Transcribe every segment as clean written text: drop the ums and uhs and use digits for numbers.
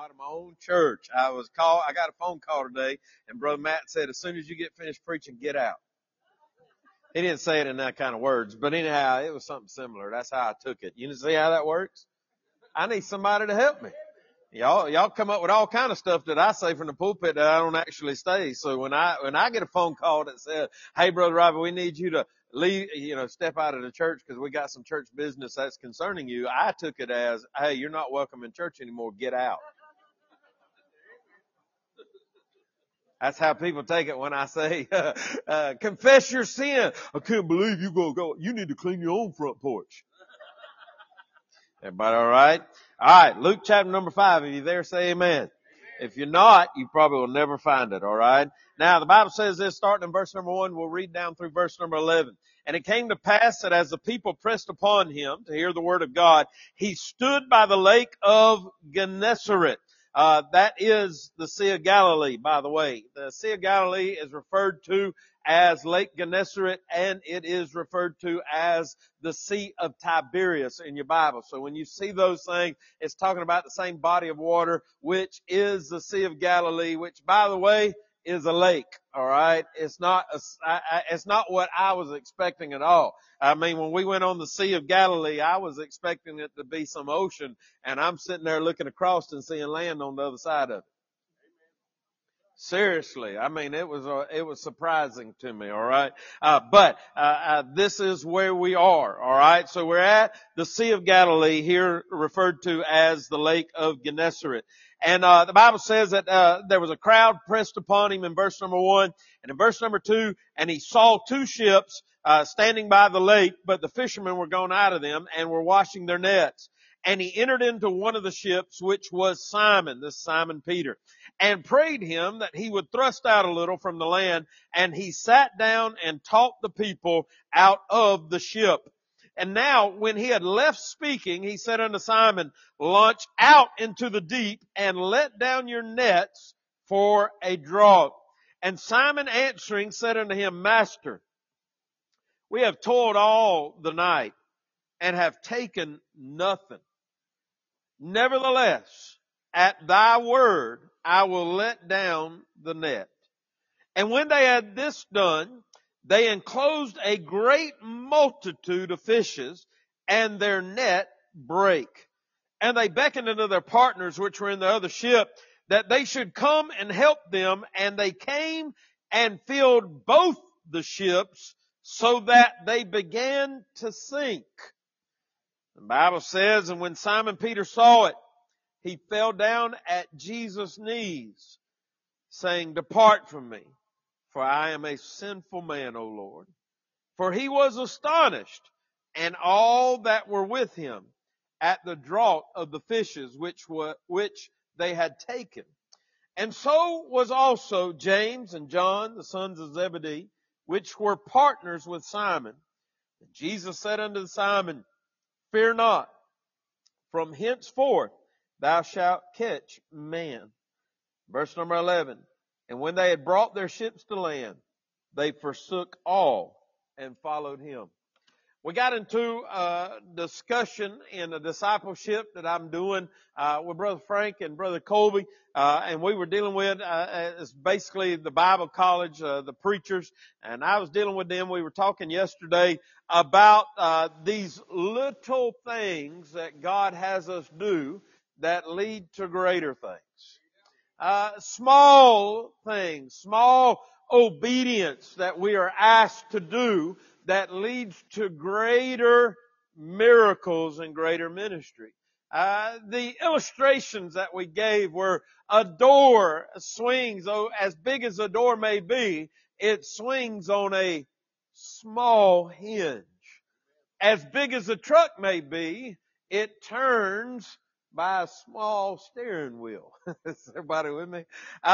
out of my own church. I got a phone call today, and Brother Matt said, as soon as you get finished preaching, get out. He didn't say it in that kind of words, but anyhow, it was something similar. That's how I took it. You see how that works? I need somebody to help me. Y'all come up with all kind of stuff that I say from the pulpit that I don't actually say. So when I get a phone call that says, "Hey, Brother Robbie, we need you to leave, step out of the church because we got some church business that's concerning you," I took it as, "Hey, you're not welcome in church anymore. Get out." That's how people take it when I say, confess your sin. I can't believe you go. You need to clean your own front porch. Everybody all right? All right, Luke chapter number 5. If you're there, say amen. If you're not, you probably will never find it, all right? Now, the Bible says this, starting in verse number 1, we'll read down through verse number 11. And it came to pass that as the people pressed upon him to hear the word of God, he stood by the lake of Gennesaret. That is the Sea of Galilee, by the way. The Sea of Galilee is referred to as Lake Gennesaret, and it is referred to as the Sea of Tiberias in your Bible. So when you see those things, it's talking about the same body of water, which is the Sea of Galilee, which, by the way, is a lake. All right, it's not what I was expecting at all. I mean, when we went on the Sea of Galilee, I was expecting it to be some ocean, and I'm sitting there looking across and seeing land on the other side of it. Seriously, I mean, it was surprising to me, all right? But this is where we are, all right? So we're at the Sea of Galilee, here referred to as the Lake of Gennesaret. And the Bible says that there was a crowd pressed upon him in verse number 1. And in verse number 2, and he saw two ships standing by the lake, but the fishermen were gone out of them and were washing their nets. And he entered into one of the ships, which was Simon Peter, and prayed him that he would thrust out a little from the land. And he sat down and taught the people out of the ship. And now, when he had left speaking, he said unto Simon, "Launch out into the deep and let down your nets for a draught." And Simon answering said unto him, "Master, we have toiled all the night and have taken nothing. Nevertheless, at thy word, I will let down the net." And when they had this done, they enclosed a great multitude of fishes, and their net brake. And they beckoned unto their partners which were in the other ship, that they should come and help them. And they came and filled both the ships, so that they began to sink. The Bible says, and when Simon Peter saw it, he fell down at Jesus' knees, saying, "Depart from me, for I am a sinful man, O Lord." For he was astonished, and all that were with him, at the draught of the fishes which they had taken. And so was also James and John, the sons of Zebedee, which were partners with Simon. And Jesus said unto Simon, "Fear not, from henceforth thou shalt catch men." Verse number 11. And when they had brought their ships to land, they forsook all and followed him. We got into a discussion in a discipleship that I'm doing with Brother Frank and Brother Colby, and we were dealing with it's basically the Bible college, the preachers, and I was dealing with them. We were talking yesterday about these little things that God has us do that lead to greater things. Small things, small obedience that we are asked to do that leads to greater miracles and greater ministry. The illustrations that we gave were a door swings, as big as a door may be, it swings on a small hinge. As big as a truck may be, it turns by a small steering wheel. Is everybody with me?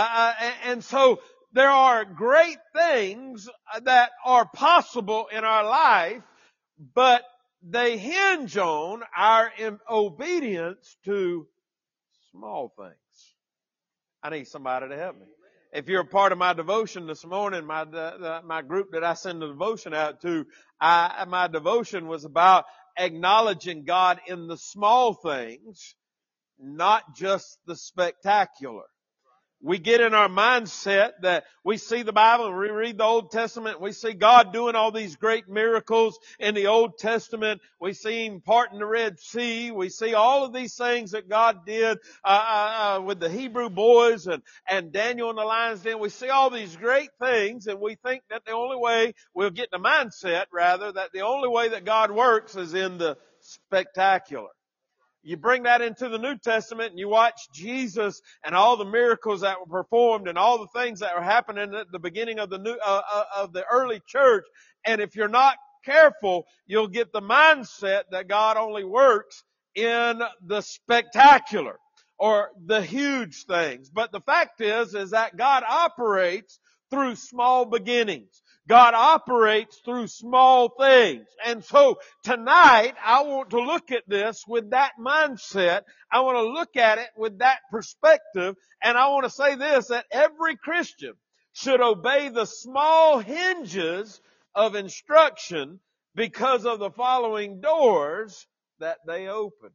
And so there are great things that are possible in our life, but they hinge on our obedience to small things. I need somebody to help me. If you're a part of my devotion this morning, my group that I send the devotion out to, my devotion was about acknowledging God in the small things not just the spectacular. We get in our mindset that we see the Bible and we read the Old Testament. We see God doing all these great miracles in the Old Testament. We see Him parting the Red Sea. We see all of these things that God did with the Hebrew boys and Daniel in the lion's den. We see all these great things, and we think that the only way we'll get the mindset, rather, that the only way that God works is in the spectacular. You bring that into the New Testament and you watch Jesus and all the miracles that were performed and all the things that were happening at the beginning of the early church. And if you're not careful, you'll get the mindset that God only works in the spectacular or the huge things. But the fact is that God operates through small beginnings. God operates through small things. And so tonight, I want to look at this with that mindset. I want to look at it with that perspective. And I want to say this, that every Christian should obey the small hinges of instruction because of the following doors that they open.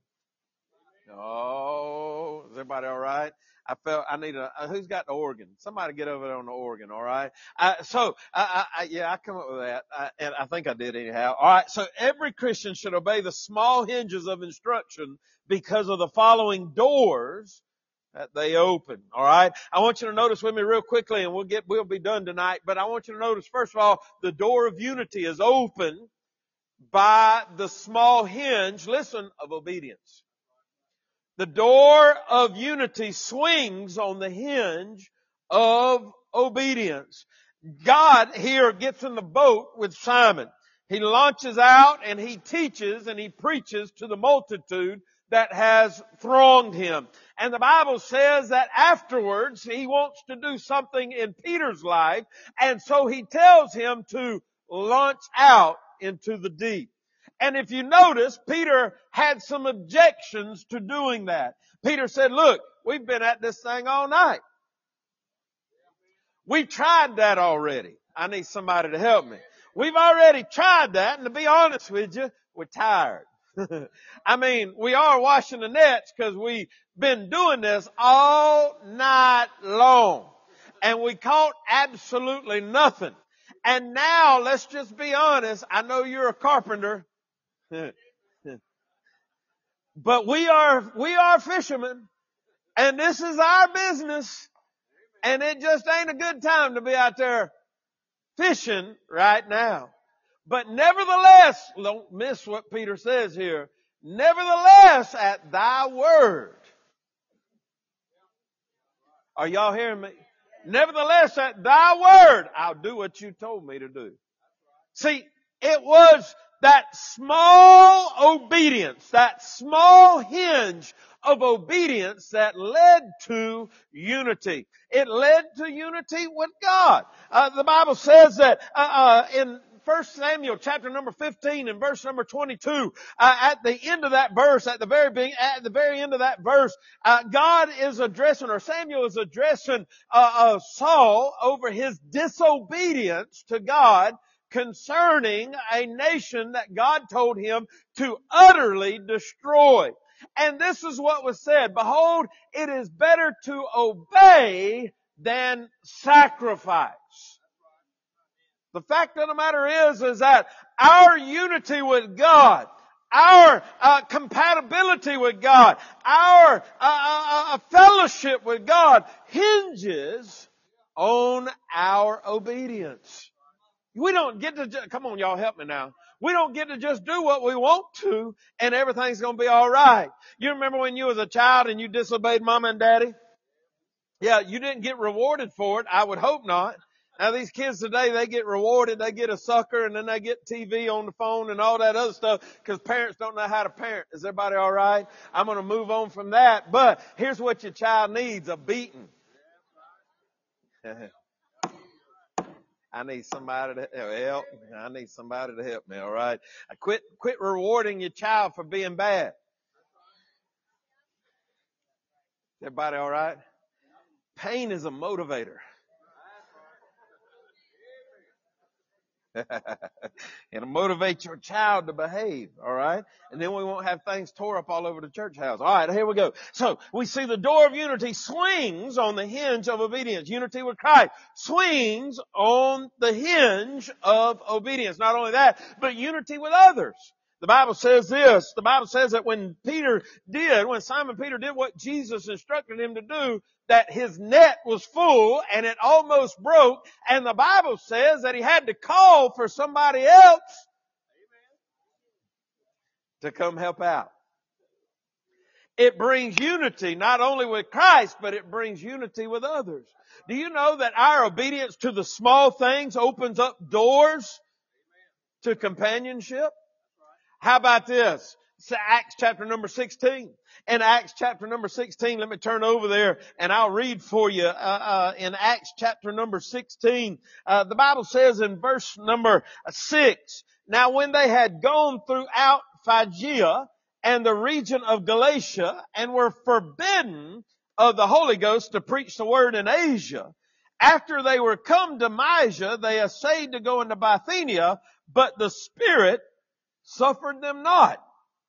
Oh, is everybody all right? I felt I need who's got the organ? Somebody get over there on the organ, all right? I come up with that, and I think I did anyhow. All right, so every Christian should obey the small hinges of instruction because of the following doors that they open, all right? I want you to notice with me real quickly, and we'll be done tonight, but I want you to notice, first of all, the door of unity is open by the small hinge, listen, of obedience. The door of unity swings on the hinge of obedience. God here gets in the boat with Simon. He launches out and he teaches and he preaches to the multitude that has thronged him. And the Bible says that afterwards he wants to do something in Peter's life, and so he tells him to launch out into the deep. And if you notice, Peter had some objections to doing that. Peter said, look, we've been at this thing all night. We tried that already. I need somebody to help me. We've already tried that, and to be honest with you, we're tired. I mean, we are washing the nets because we've been doing this all night long. And we caught absolutely nothing. And now, let's just be honest, I know you're a carpenter. But we are fishermen, and this is our business, and it just ain't a good time to be out there fishing right now. But nevertheless, don't miss what Peter says here, nevertheless at thy word. Are y'all hearing me? Nevertheless at thy word, I'll do what you told me to do. See, it was that small obedience, that small hinge of obedience that led to unity. It led to unity with God. The Bible says that in 1 Samuel chapter number 15 and verse number 22, at the end of that verse, at the very end of that verse, God is addressing, or Samuel is addressing Saul over his disobedience to God concerning a nation that God told him to utterly destroy. And this is what was said, behold, it is better to obey than sacrifice. The fact of the matter is that our unity with God, our compatibility with God, our fellowship with God hinges on our obedience. We don't get to come on, y'all, help me now. We don't get to just do what we want to and everything's going to be all right. You remember when you was a child and you disobeyed mama and daddy? Yeah, you didn't get rewarded for it. I would hope not. Now these kids today, they get rewarded. They get a sucker and then they get TV on the phone and all that other stuff because parents don't know how to parent. Is everybody all right? I'm going to move on from that. But here's what your child needs, a beating. I need somebody to help. I need somebody to help me, all right? Quit rewarding your child for being bad. Everybody all right? Pain is a motivator. It'll motivate your child to behave, all right? And then we won't have things tore up all over the church house. All right, here we go. So we see the door of unity swings on the hinge of obedience. Unity with Christ swings on the hinge of obedience. Not only that, but unity with others. The Bible says this. The Bible says that when Simon Peter did what Jesus instructed him to do, that his net was full and it almost broke. And the Bible says that he had to call for somebody else to come help out. It brings unity not only with Christ, but it brings unity with others. Do you know that our obedience to the small things opens up doors to companionship? How about this? It's Acts chapter number 16. In Acts chapter number 16, let me turn over there and I'll read for you in Acts chapter number 16. The Bible says in verse number 6, now when they had gone throughout Phrygia and the region of Galatia and were forbidden of the Holy Ghost to preach the word in Asia, after they were come to Mysia, they essayed to go into Bithynia, but the Spirit suffered them not.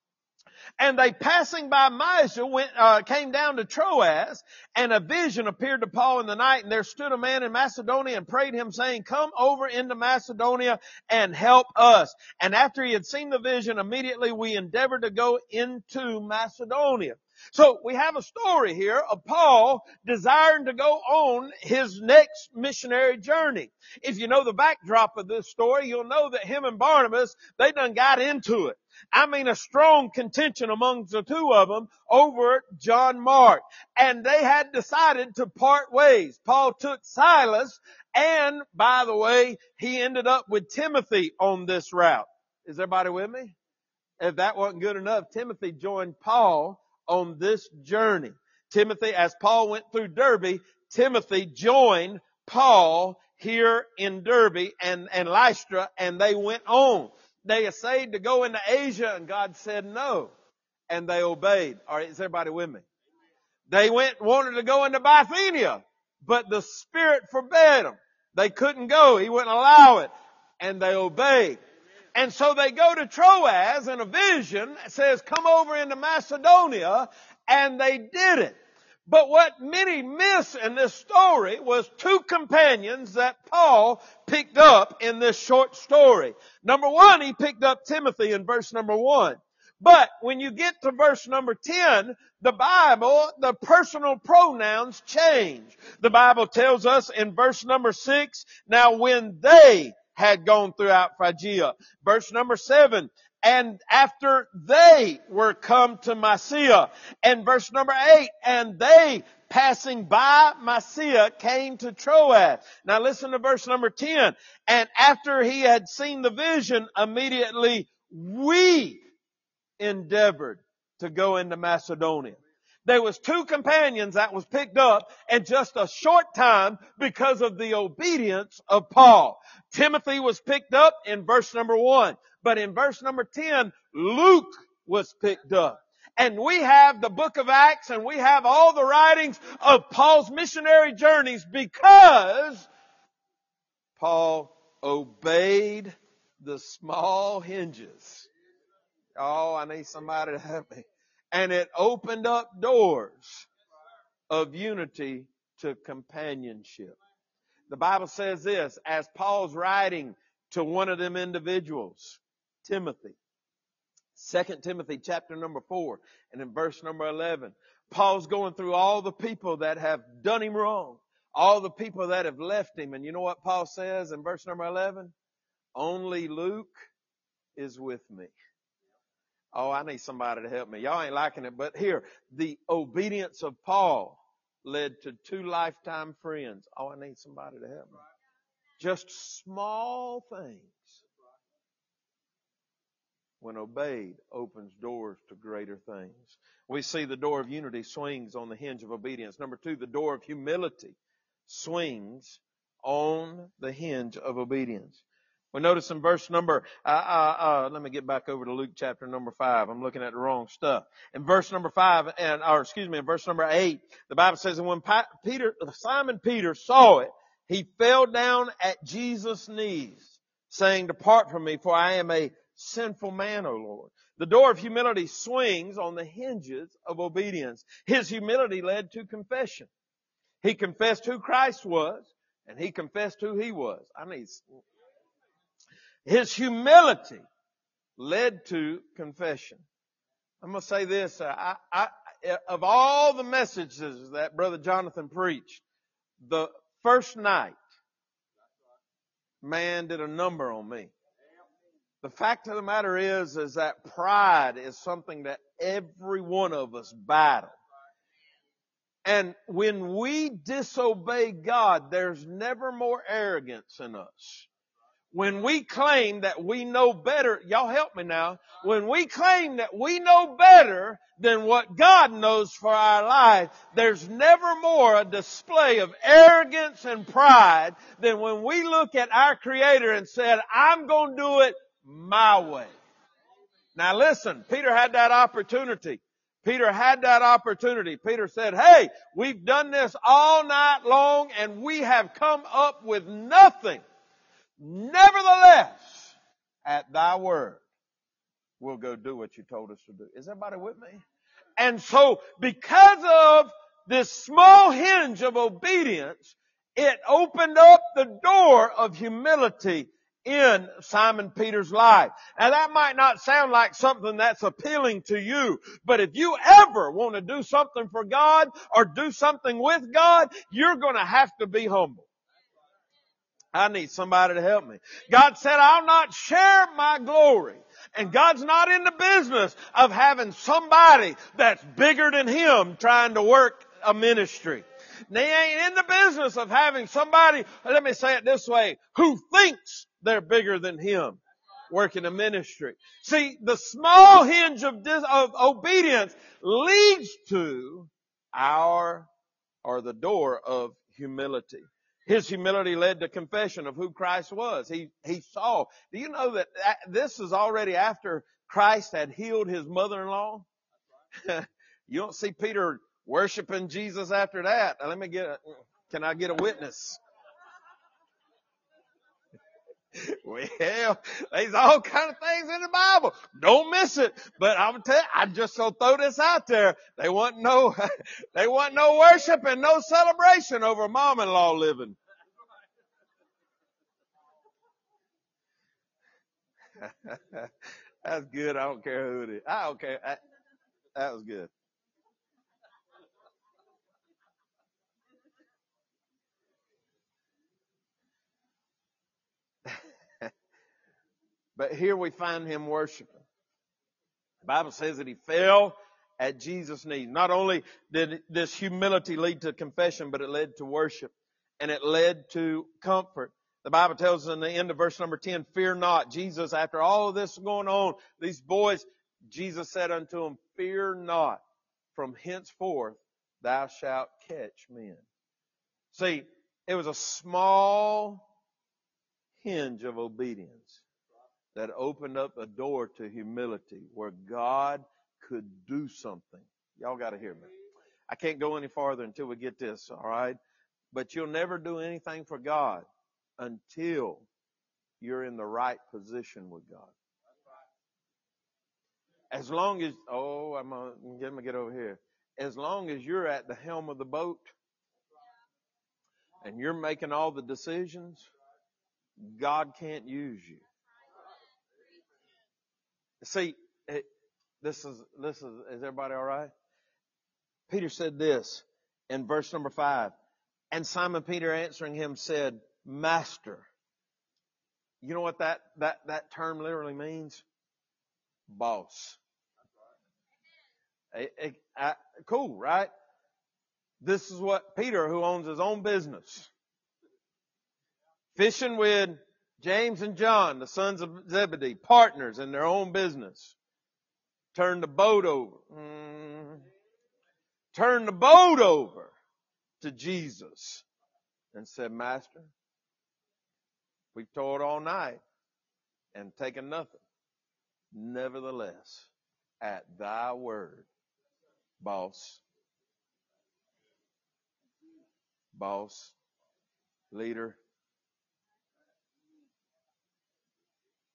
And they passing by Mysia came down to Troas, and a vision appeared to Paul in the night, and there stood a man in Macedonia and prayed him, saying, come over into Macedonia and help us. And after he had seen the vision, immediately we endeavored to go into Macedonia. So we have a story here of Paul desiring to go on his next missionary journey. If you know the backdrop of this story, you'll know that him and Barnabas, they done got into it. I mean, a strong contention among the two of them over John Mark. And they had decided to part ways. Paul took Silas, and by the way, he ended up with Timothy on this route. Is everybody with me? If that wasn't good enough, Timothy joined Paul on this journey. Timothy, as Paul went through Derbe, Timothy joined Paul here in Derbe and Lystra, and they went on. They essayed to go into Asia, and God said no, and they obeyed. All right, is everybody with me? They wanted to go into Bithynia, but the Spirit forbade them. They couldn't go. He wouldn't allow it, and they obeyed. And so they go to Troas, and a vision says, come over into Macedonia, and they did it. But what many miss in this story was two companions that Paul picked up in this short story. Number one, he picked up Timothy in verse number 1. But when you get to verse number 10, the personal pronouns change. The Bible tells us in verse number 6, now when they had gone throughout Phrygia. Verse number 7, and after they were come to Mysia. And verse number 8, and they passing by Mysia came to Troas. Now listen to verse number 10. And after he had seen the vision, immediately we endeavored to go into Macedonia. There was two companions that was picked up in just a short time because of the obedience of Paul. Timothy was picked up in verse number 1. But in verse number 10, Luke was picked up. And we have the book of Acts, and we have all the writings of Paul's missionary journeys because Paul obeyed the small hinges. Oh, I need somebody to help me. And it opened up doors of unity to companionship. The Bible says this, as Paul's writing to one of them individuals, Timothy. 2 Timothy chapter number 4 and in verse number 11. Paul's going through all the people that have done him wrong. All the people that have left him. And you know what Paul says in verse number 11? Only Luke is with me. Oh, I need somebody to help me. Y'all ain't liking it, but here, the obedience of Paul led to 2 lifetime friends. Oh, I need somebody to help me. Just small things, when obeyed, opens doors to greater things. We see the door of unity swings on the hinge of obedience. Number 2, the door of humility swings on the hinge of obedience. We notice in verse number, let me get back over to Luke chapter number 5. I'm looking at the wrong stuff. In verse number 5, in verse number 8, the Bible says, and when Simon Peter saw it, he fell down at Jesus' knees, saying, "Depart from me, for I am a sinful man, O Lord." The door of humility swings on the hinges of obedience. His humility led to confession. He confessed who Christ was, and he confessed who he was. His humility led to confession. I'm going to say this. Of all the messages that Brother Jonathan preached, the first night, man, did a number on me. The fact of the matter is that pride is something that every one of us battle. And when we disobey God, there's never more arrogance in us. When we claim that we know better, y'all help me now. When we claim that we know better than what God knows for our life, there's never more a display of arrogance and pride than when we look at our Creator and said, "I'm going to do it my way." Now listen, Peter had that opportunity. Peter said, "Hey, we've done this all night long and we have come up with nothing. Nevertheless, at thy word, we'll go do what you told us to do." Is everybody with me? And so, because of this small hinge of obedience, it opened up the door of humility in Simon Peter's life. Now that might not sound like something that's appealing to you, but if you ever want to do something for God or do something with God, you're going to have to be humble. I need somebody to help me. God said, "I'll not share my glory." And God's not in the business of having somebody that's bigger than Him trying to work a ministry. They ain't in the business of having somebody, let me say it this way, who thinks they're bigger than Him working a ministry. See, the small hinge of obedience leads to the door of humility. His humility led to confession of who Christ was. He saw. Do you know that this is already after Christ had healed his mother-in-law? You don't see Peter worshiping Jesus after that. Now, can I get a witness? Well, there's all kind of things in the Bible. Don't miss it. But I'm tell you, I just so throw this out there. They want no worship and no celebration over mom-in-law living. That's good. I don't care who it is. I don't care. That was good. But here we find him worshiping. The Bible says that he fell at Jesus' knees. Not only did this humility lead to confession, but it led to worship. And it led to comfort. The Bible tells us in the end of verse number 10, "Fear not." Jesus, after all of this going on, these boys, Jesus said unto them, "Fear not. From henceforth thou shalt catch men." See, it was a small hinge of obedience that opened up a door to humility where God could do something. Y'all got to hear me. I can't go any farther until we get this, all right? But you'll never do anything for God until you're in the right position with God. As long as, I'm going to get over here. As long as you're at the helm of the boat and you're making all the decisions, God can't use you. See, is everybody all right? Peter said this in verse number 5. And Simon Peter answering him said, "Master." You know what that term literally means? Boss. Cool, right? This is what Peter, who owns his own business, fishing with James and John, the sons of Zebedee, partners in their own business, turned the boat over. Turned the boat over to Jesus and said, "Master, we've toiled all night and taken nothing. Nevertheless, at thy word," boss, leader,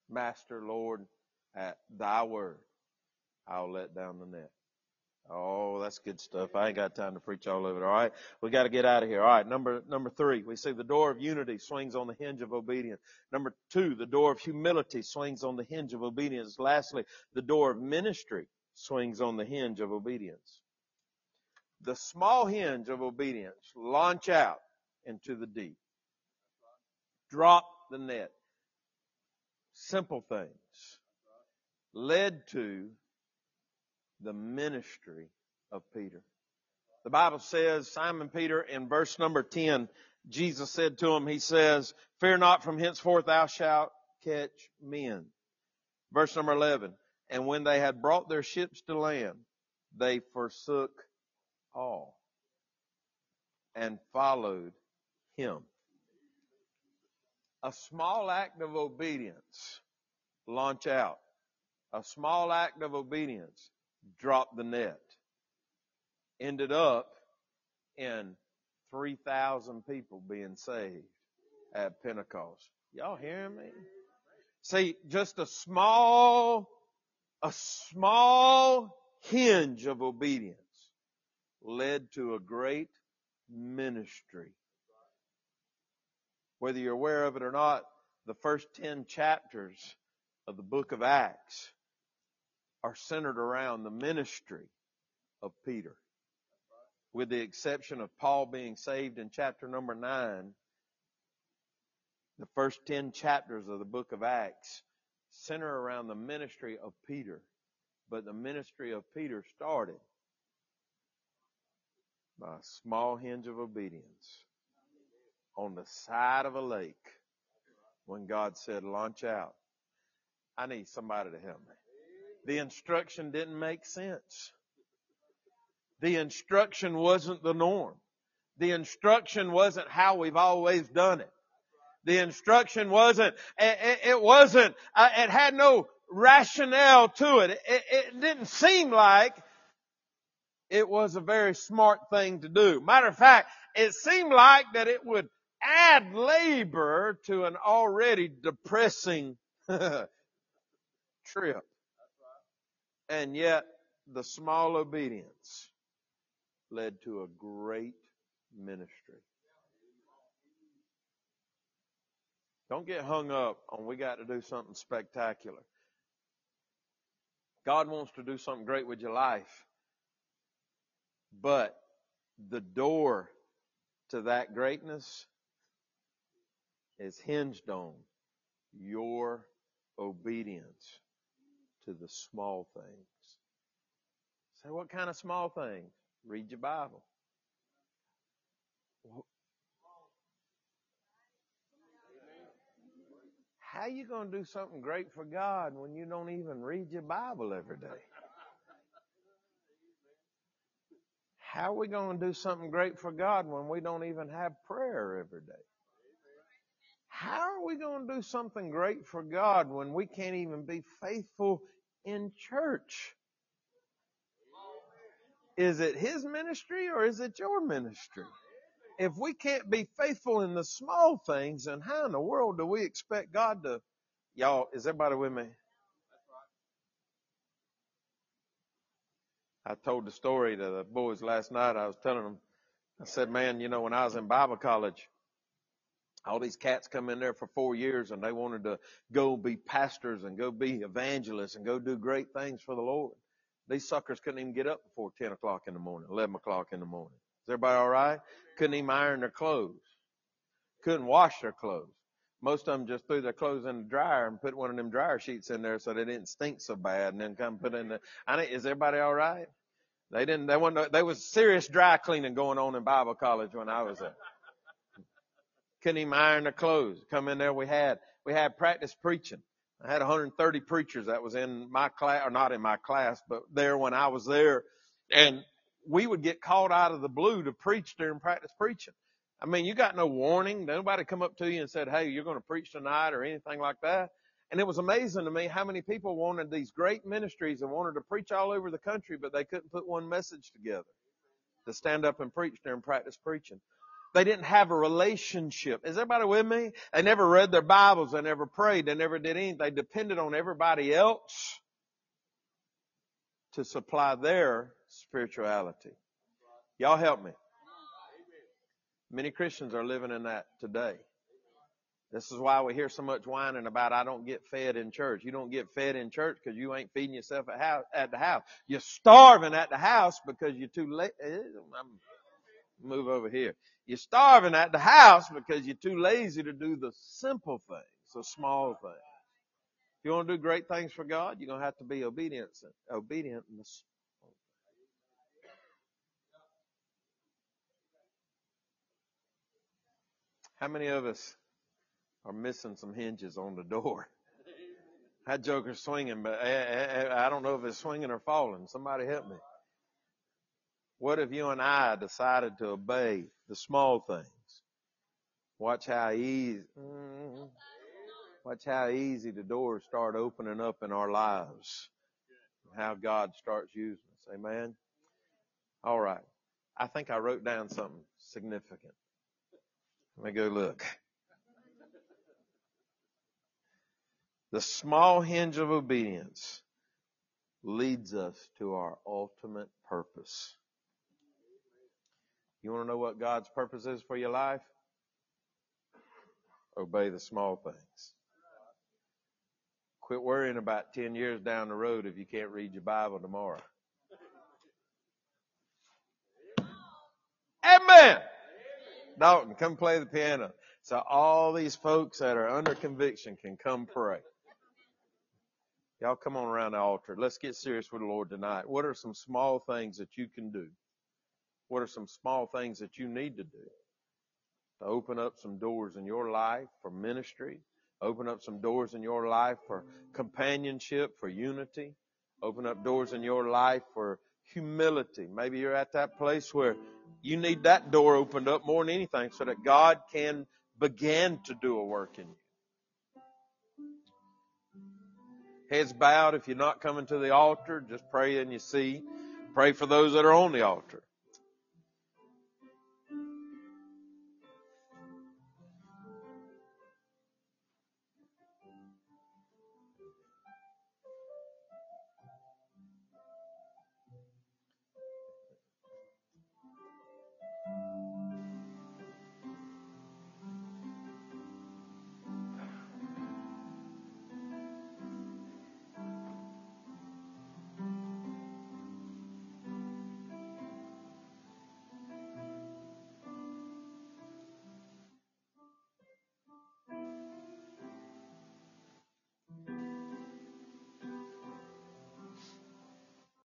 Master, Lord, at thy word, I'll let down the net. Oh, that's good stuff. I ain't got time to preach all over it. All right. We got to get out of here. All right. Number 3, we see the door of unity swings on the hinge of obedience. Number 2, the door of humility swings on the hinge of obedience. Lastly, the door of ministry swings on the hinge of obedience. The small hinge of obedience, launch out into the deep. Drop the net. Simple things led to the ministry of Peter. The Bible says, Simon Peter, in verse number 10, Jesus said to him, he says, fear not, from henceforth thou shalt catch men. Verse number 11, and when they had brought their ships to land, they forsook all and followed him. A small act of obedience, launch out. A small act of obedience, drop the net. Ended up in 3,000 people being saved at Pentecost. Y'all hearing me? See, just a small hinge of obedience led to a great ministry. Whether you're aware of it or not, the first 10 chapters of the book of Acts are centered around the ministry of Peter. With the exception of Paul being saved in chapter number 9, the first 10 chapters of the book of Acts center around the ministry of Peter. But the ministry of Peter started by a small hinge of obedience on the side of a lake when God said, launch out. I need somebody to help me. The instruction didn't make sense. The instruction wasn't the norm. The instruction wasn't how we've always done it. The instruction wasn't, it had no rationale to it. It didn't seem like it was a very smart thing to do. Matter of fact, it seemed like that it would add labor to an already depressing trip. And yet, the small obedience led to a great ministry. Don't get hung up on we got to do something spectacular. God wants to do something great with your life. But the door to that greatness is hinged on your obedience to the small things. Say, what kind of small things? Read your Bible. How you going to do something great for God when you don't even read your Bible every day? How are we going to do something great for God when we don't even have prayer every day? How are we going to do something great for God when we can't even be faithful in church? Is it His ministry or is it your ministry? If we can't be faithful in the small things, then how in the world do we expect God to... Y'all, is everybody with me? I told the story to the boys last night. I was telling them, I said, man, you know, when I was in Bible college, all these cats come in there for 4 years and they wanted to go be pastors and go be evangelists and go do great things for the Lord. These suckers couldn't even get up before 10 o'clock in the morning, 11 o'clock in the morning. Is everybody all right? Couldn't even iron their clothes. Couldn't wash their clothes. Most of them just threw their clothes in the dryer and put one of them dryer sheets in there so they didn't stink so bad and then come put in the... Is everybody all right? There was serious dry cleaning going on in Bible college when I was there. Couldn't even iron their clothes. Come in there, we had practice preaching. I had 130 preachers that was in my class, or not in my class, but there when I was there. And we would get called out of the blue to preach during practice preaching. I mean, you got no warning. Nobody come up to you and said, hey, you're going to preach tonight or anything like that. And it was amazing to me how many people wanted these great ministries and wanted to preach all over the country, but they couldn't put one message together to stand up and preach during practice preaching. They didn't have a relationship. Is everybody with me? They never read their Bibles. They never prayed. They never did anything. They depended on everybody else to supply their spirituality. Y'all help me. Many Christians are living in that today. This is why we hear so much whining about I don't get fed in church. You don't get fed in church because you ain't feeding yourself at the house. You're starving at the house because you're too late. Move over here. You're starving at the house because you're too lazy to do the simple things, the small things. If you want to do great things for God, you're going to have to be obedient in the small. How many of us are missing some hinges on the door? That joker's swinging, but I don't know if it's swinging or falling. Somebody help me. What if you and I decided to obey the small things? Watch how easy the doors start opening up in our lives. How God starts using us. Amen? All right. I think I wrote down something significant. Let me go look. The small hinge of obedience leads us to our ultimate purpose. You want to know what God's purpose is for your life? Obey the small things. Quit worrying about 10 years down the road if you can't read your Bible tomorrow. Amen. Dalton, come play the piano. So all these folks that are under conviction can come pray. Y'all come on around the altar. Let's get serious with the Lord tonight. What are some small things that you can do? What are some small things that you need to do to open up some doors in your life for ministry? Open up some doors in your life for companionship, for unity. Open up doors in your life for humility. Maybe you're at that place where you need that door opened up more than anything so that God can begin to do a work in you. Heads bowed. If you're not coming to the altar, just pray in your seat. Pray for those that are on the altar.